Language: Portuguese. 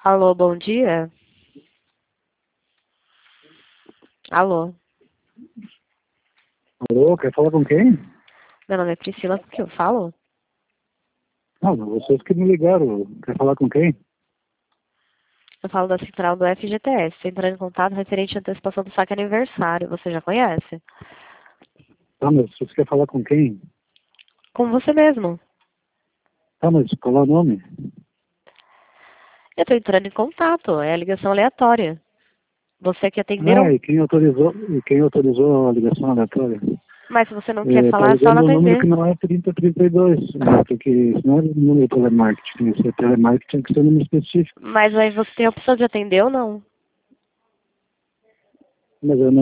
Alô, bom dia. Alô, Alô, quer falar com quem? meu nome é Priscila, com que eu falo? Não, vocês que me ligaram. Quer falar com quem? Eu falo da central do FGTS. Estou entrando em contato referente à antecipação do saque aniversário. Você já conhece? Tá, mas você quer falar com quem? Com você mesmo. Tá, mas qual é o nome? Eu estou entrando em contato. É a ligação aleatória. Você que Ah, atenderam, e quem autorizou a ligação aleatória? mas se você não quer Tá falar, é só não ligando um número atender. que não é 3032, né? Porque isso não é número de telemarketing. Se é telemarketing, tem que ser um número específico. Mas aí você tem a opção de atender ou não. Mas eu não